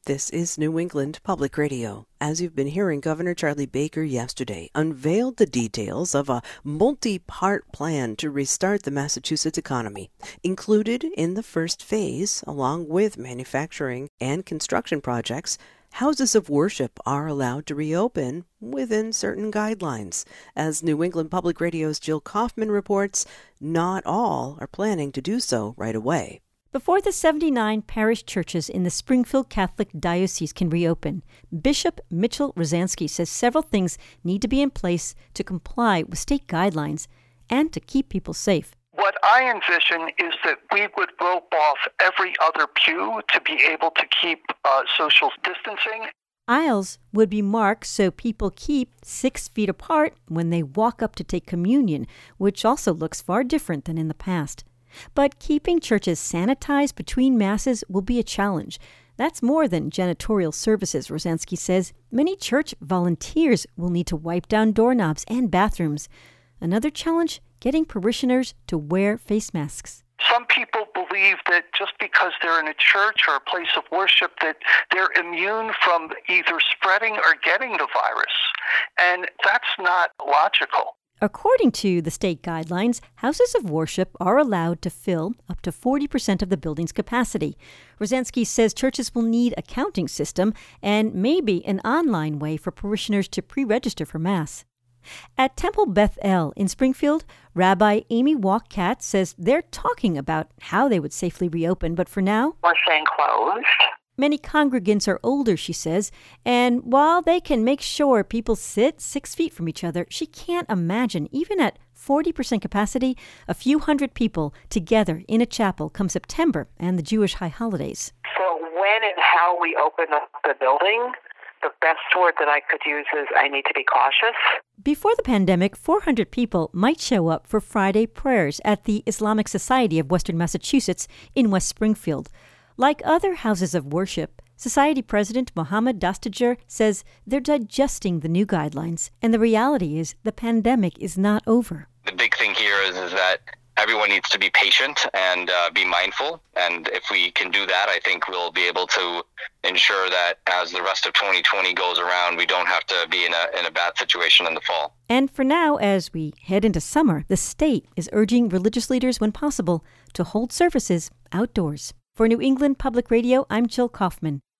This is New England Public Radio. As you've been hearing, Governor Charlie Baker yesterday unveiled the details of a multi-part plan to restart the Massachusetts economy. Included in the first phase, along with manufacturing and construction projects, houses of worship are allowed to reopen within certain guidelines. As New England Public Radio's Jill Kaufman reports, not all are planning to do so right away. Before the 79 parish churches in the Springfield Catholic Diocese can reopen, Bishop Mitchell Rosansky says several things need to be in place to comply with state guidelines and to keep people safe. What I envision is that we would rope off every other pew to be able to keep social distancing. Aisles would be marked so people keep 6 feet apart when they walk up to take communion, which also looks far different than in the past. But keeping churches sanitized between Masses will be a challenge. That's more than janitorial services, Rosansky says. Many church volunteers will need to wipe down doorknobs and bathrooms. Another challenge, getting parishioners to wear face masks. Some people believe that just because they're in a church or a place of worship that they're immune from either spreading or getting the virus. And that's not logical. According to the state guidelines, houses of worship are allowed to fill up to 40% of the building's capacity. Rosansky says churches will need a counting system and maybe an online way for parishioners to pre-register for Mass. At Temple Beth El in Springfield, Rabbi Amy Walk-Katz says they're talking about how they would safely reopen, but for now, we're staying closed. Many congregants are older, she says, and while they can make sure people sit 6 feet from each other, she can't imagine, even at 40% capacity, a few hundred people together in a chapel come September and the Jewish high holidays. For when and how we open up the building, the best word that I could use is I need to be cautious. Before the pandemic, 400 people might show up for Friday prayers at the Islamic Society of Western Massachusetts in West Springfield. Like other houses of worship, Society President Mohammed Dastajer says they're digesting the new guidelines, and the reality is the pandemic is not over. The big thing here is that everyone needs to be patient and be mindful, and if we can do that, I think we'll be able to ensure that as the rest of 2020 goes around, we don't have to be in a bad situation in the fall. And for now, as we head into summer, the state is urging religious leaders, when possible, to hold services outdoors. For New England Public Radio, I'm Jill Kaufman.